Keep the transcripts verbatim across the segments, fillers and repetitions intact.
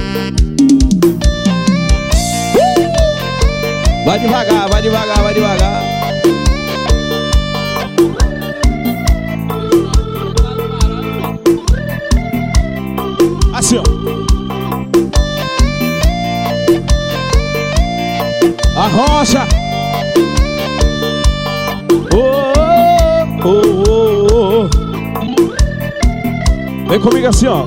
Vai devagar, vai devagar, vai devagar. Assim, ó. A rocha. Oh, oh, oh, oh. Vem comigo assim, ó.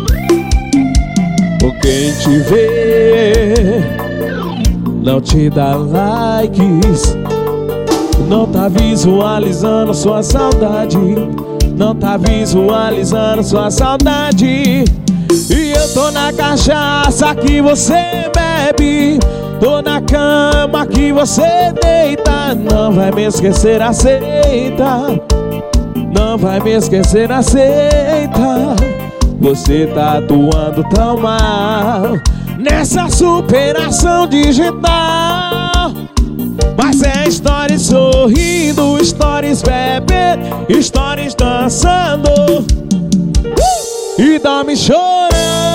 Por quem te vê não te dá likes, não tá visualizando sua saudade, não tá visualizando sua saudade. E eu tô na cachaça que você bebe, tô na cama que você deita. Não vai me esquecer, aceita. Não vai me esquecer, aceita. Você tá atuando tão mal nessa superação digital. Mas é stories sorrindo, stories bebendo, stories dançando uh! E dorme chorando,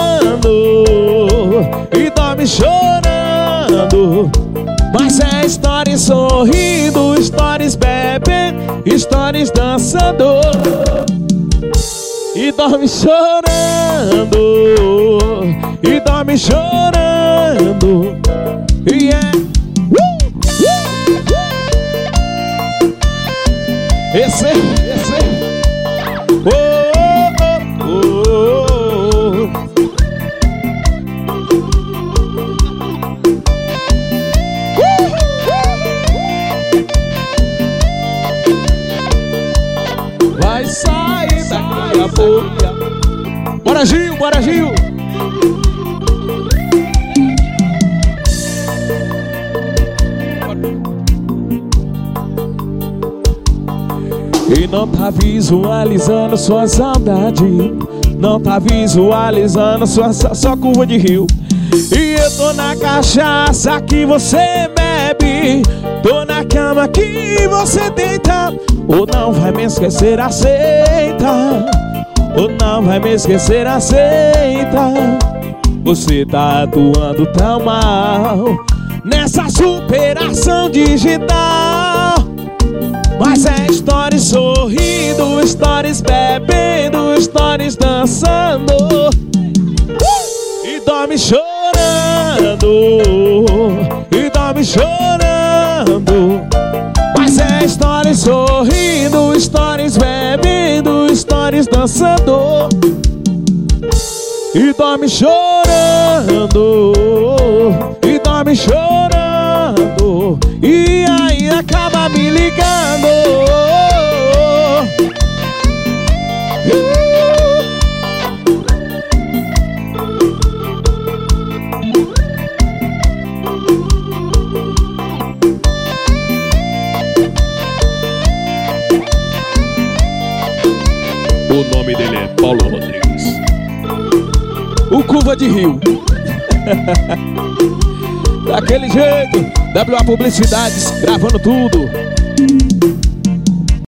e dorme chorando. Mas é stories sorrindo, stories bebendo, stories dançando e dorme chorando, e dorme chorando. Yeah. Uh, uh, uh. Esse, esse. Oh, oh, oh, oh. Vai sair daqui a pouco. Bora, Gil, bora, Gil. E não tá visualizando sua saudade, não tá visualizando sua só curva de rio. E eu tô na cachaça que você bebe, tô na cama que você deita. Ou não vai me esquecer, aceita. Ou não vai me esquecer, aceita. Você tá atuando tão mal nessa superação digital. Mas é stories sorrindo, stories bebendo, stories dançando uh! E dorme chorando, e dorme chorando. Mas é stories sorrindo, stories bebendo, stories dançando e dorme chorando, e dorme chorando. E aí acaba me ligando. O nome dele é Paulo Rodrigues, o Curva de Rio. Daquele jeito, W A Publicidades, gravando tudo.